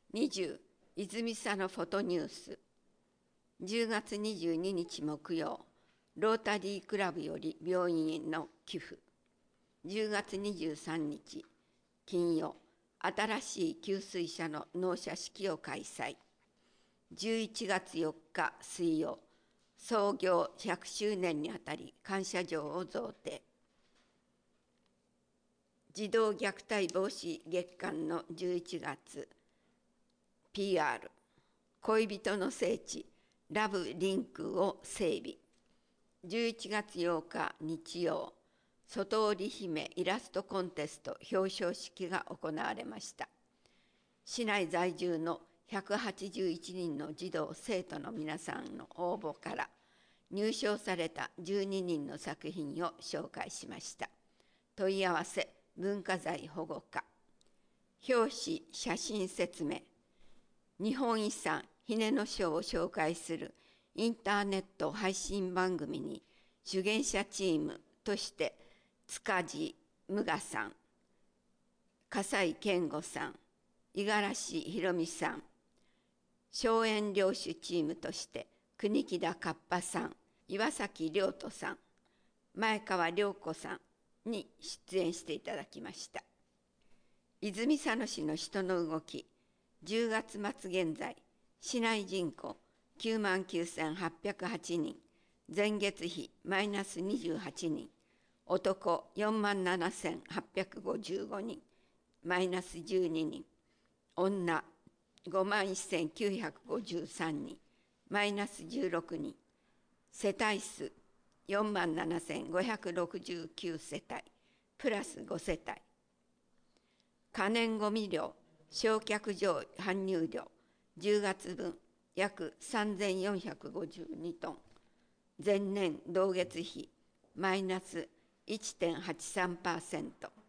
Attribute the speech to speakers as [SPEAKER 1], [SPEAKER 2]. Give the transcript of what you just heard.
[SPEAKER 1] 20、泉佐野フォトニュース。10月22日木曜、ロータリークラブより病院への寄付。10月23日金曜、新しい給水車の納車式を開催。11月4日水曜、創業100周年にあたり感謝状を贈呈。児童虐待防止月間の11月、PR、恋人の聖地、ラブリンクを整備。11月8日日曜、外織姫イラストコンテスト表彰式が行われました。市内在住の181人の児童生徒の皆さんの応募から入賞された12人の作品を紹介しました。問い合わせ文化財保護課。表紙写真説明。日本遺産ひねの書を紹介するインターネット配信番組に主演者チームとして塚地無我さん、笠井健吾さん、五十嵐ひ美さん、荘園領主チームとして国木田かっぱさん、岩崎亮斗さん、前川涼子さんに出演していただきました。泉佐野市の人の動き。10月末現在、市内人口 99,808 人、前月比マイナス28人、男 47,855 人、マイナス12人、女 51,953 人、マイナス16人、世帯数 47,569 世帯、プラス5世帯。可燃ごみ量、焼却場搬入量、10月分約 3,452 トン、前年同月比マイナス 1.83%。